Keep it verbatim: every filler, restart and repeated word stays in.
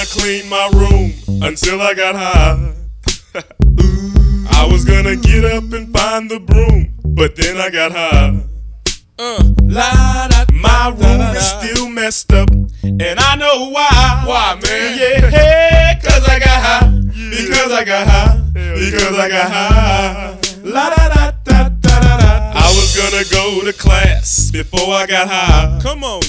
clean my room until I got high. I was gonna get up and find the broom, but then I got high. Uh, la, da, my room is still messed up, and I know why. Why, man? Yeah, hey, cause I got high. Because I got high. Because I got high. La da da da da da da. I was gonna go to class before I got high. Come on